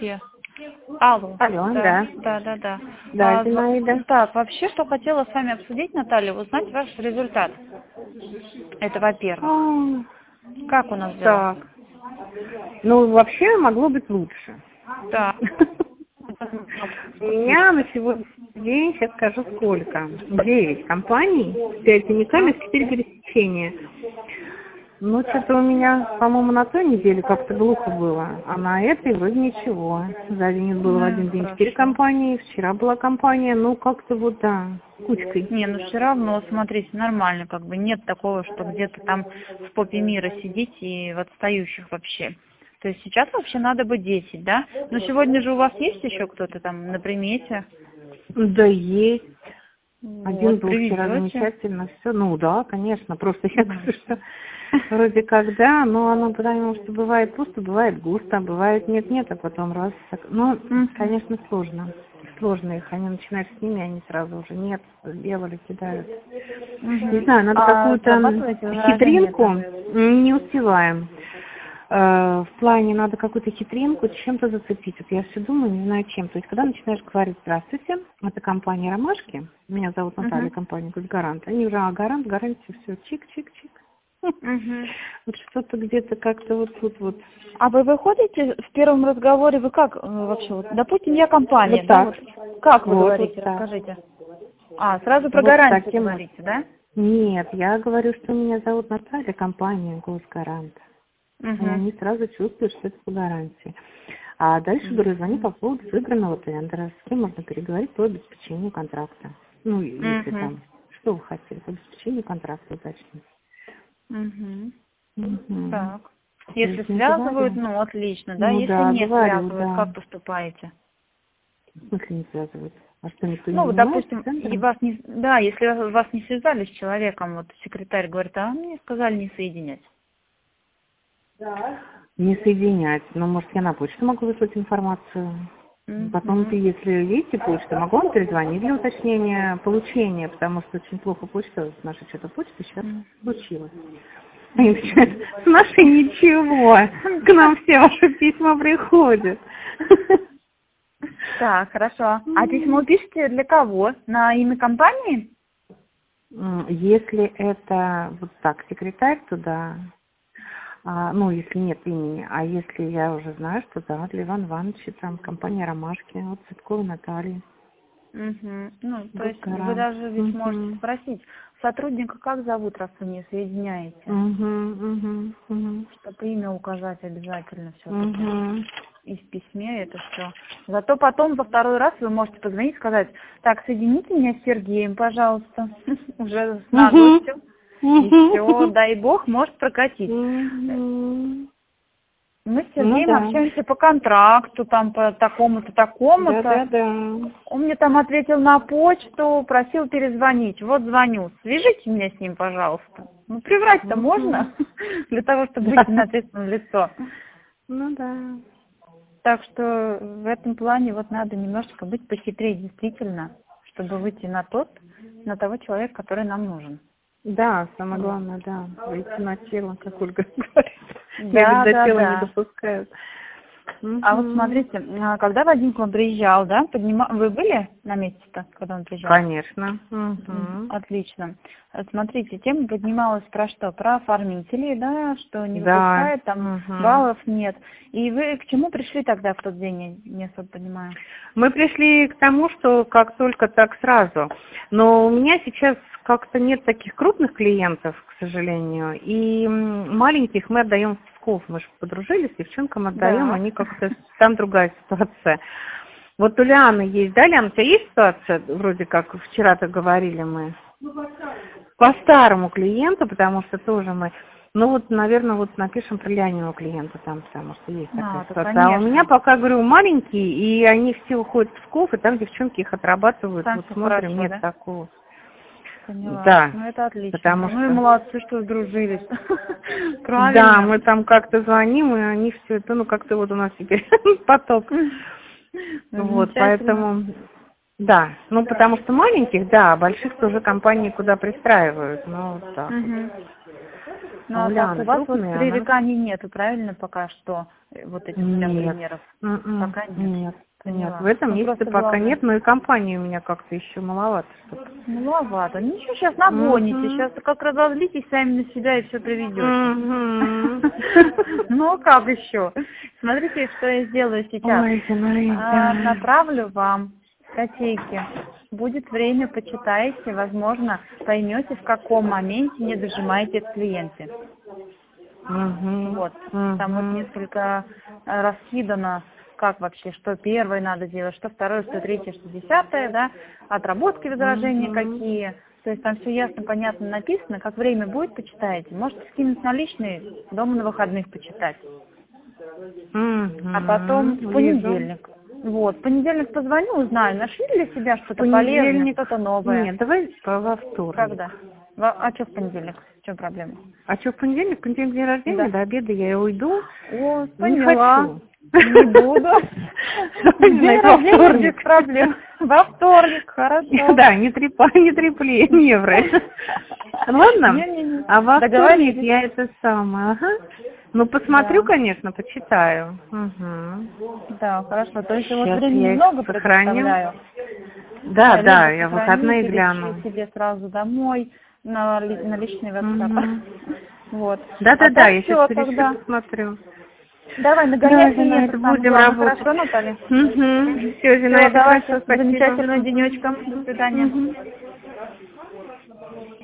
София. Алло. Алло, Да. Да, Зинаида. Так, вообще, что хотела с вами обсудить, Наталья, узнать ваш результат. Это во-первых. Как у нас дела? Так. Ну, вообще могло быть лучше. Да. У меня на сегодняшний день, сейчас скажу сколько, 9 компаний, 5 уникальных, 4 пересечения. Ну, что-то у меня, по-моему, на той неделе как-то глухо было, а на этой вроде ничего. За день было в один день 4 компании, вчера была компания, ну, как-то вот, да, кучкой. Не, ну все равно, смотрите, нормально, как бы нет такого, что где-то там в попе мира сидите и в отстающих вообще. То есть сейчас вообще надо бы 10, да? Но сегодня же у вас есть еще кто-то там на примете? Да, есть. Один Вот, был вчера привезете. замечательно, все. Ну да, конечно, просто я говорю, что вроде как да, но оно потому что бывает пусто, бывает густо, бывает нет-нет, а потом раз. Ну, конечно, сложно. Сложно их, они начинают с ними, они сразу уже нет, сделали, кидают. Не знаю, надо какую-то хитринку, не успеваем. В плане надо какую-то хитринку чем-то зацепить. Вот я все думаю, не знаю чем. То есть, когда начинаешь говорить «Здравствуйте, это компания «Ромашки», меня зовут Наталья, компания «Гарант», они уже «Гарант», «Гарантия», все, чик-чик-чик. Вот что-то где-то как-то вот тут вот. А вы выходите в первом разговоре, вы как вообще, вот, допустим, я компания, Вот да, так. вот, как вы Вот, говорите, вот так. расскажите. Сразу про Вот гарантию таким вот. говорите, да? Нет, я говорю, что меня зовут Наталья, компания «Голос Гарант». И они сразу чувствуют, что это по гарантии. А дальше, говорю, звони по поводу выигранного тендера. С кем можно переговорить по обеспечению контракта. Ну, если там, что вы хотели, по обеспечению контракта удачно. Так. Если связывают, ну, отлично, да? Ну, Если да, не говорю, связывают, да. как поступаете? В смысле не связывают? А что, никто не Ну, вот, занимается допустим, тендером? если вас не связали с человеком, вот секретарь говорит, а мне сказали не соединять. Не соединять. Ну, может, я на почту могу выслать информацию. Потом, если видите почту, могу вам перезвонить для уточнения получения, потому что очень плохо почта, наша что-то почта сейчас случилась. Они начинают, с нашей ничего, к нам все ваши письма приходят. Так, хорошо. А письмо пишете для кого? На имя компании? Если это вот так, секретарь, то да. Ну, если нет имени, а если я уже знаю, что да, для Ивана Ивановича, там, компания «Ромашки», вот Цветковой Натальи. Ну, то есть вы даже ведь можете спросить, сотрудника как зовут, раз вы не соединяете? Чтобы имя указать обязательно все-таки. И в письме это все. Зато потом во второй раз вы можете позвонить и сказать, так, соедините меня с Сергеем, пожалуйста, уже с наглостью. И все, дай бог, может прокатить. Мы с Сергеем общаемся по контракту, там по такому-то, такому-то. Он мне там ответил на почту, просил перезвонить. Вот звоню. Свяжите меня с ним, пожалуйста. Ну, приврать-то можно, для того, чтобы выйти на ответственное лицо. Ну да. Так что в этом плане вот надо немножечко быть похитрее действительно, чтобы выйти на того человека, который нам нужен. Да, самое главное, да, выйти на тело, как Ольга говорит. Да, до тела не допускают. А вот смотрите, когда Вадим к вам приезжал, да, вы были на месте-то, когда он приезжал? Конечно. Отлично. Смотрите, тема поднималась про что? Про оформителей, да, что не выпускает, там баллов нет. И вы к чему пришли тогда в тот день, я не особо понимаю? Мы пришли к тому, что как только так сразу. Но у меня сейчас как-то нет таких крупных клиентов, к сожалению, и маленьких мы отдаем в Псков. Мы же подружились, девчонкам отдаем, они как-то, там другая ситуация. Вот у Лианы есть, да, Лиана, у тебя есть ситуация, вроде как вчера-то говорили мы? По старому клиенту, потому что тоже мы, ну вот, наверное, вот напишем про Лианину клиента там, потому что есть такая ситуация. Конечно. А у меня пока, говорю, маленькие, и они все уходят в Псков, и там девчонки их отрабатывают, там вот смотрим, хорошо, нет да? такого. Поняла. Да. Ну это отлично. Потому Ну и молодцы, что сдружились. Правильно. Да, мы там как-то звоним, и они все это, ну как-то вот у нас теперь поток. Вот, поэтому, да, ну потому что маленьких, да, больших тоже компании куда пристраивают, ну вот так. Ну, а так у вас вот пререканий нету, правильно, пока что? Вот этих примеров? Пока нет. Нет, в этом месяце пока нет, но и компании у меня как-то еще маловато. Маловато. Ничего, сейчас нагоните. Сейчас как разозлитесь сами на себя и все приведете. Ну, как еще? Смотрите, что я сделаю сейчас. Направлю вам статейки. Будет время, почитайте, возможно, поймете, в каком моменте не дожимаете в клиенте. Вот. Там вот несколько раскидано, как вообще, что первое надо делать, что второе, что третье, что десятое, да, отработки возражения какие. То есть там все ясно, понятно написано, как время будет, почитаете. Можете скинуть наличные, дома на выходных почитать. А потом в понедельник. Вот, в понедельник позвоню, узнаю, нашли для себя что-то полезное, что-то новое. Нет, давай во вторник. Когда? А что в понедельник? В чем проблема? А что в понедельник? В понедельник день рождения, до обеда я уйду. О, поняла. Не буду. День рождения без проблем. Во вторник, хорошо. Да, не трепли, невры. Ладно? А во вторник я это самое, Ну, посмотрю, конечно, почитаю. Да, хорошо. То есть вот времени много предоставляю. Да, я выходные гляну. Себе сразу домой на личный WhatsApp. Вот. Да, я сейчас тогда посмотрю. Давай, нагоняй клиентов. Будем работать. Хорошо, Наталья? Все, Зинаида, давай, замечательного денечка. До свидания.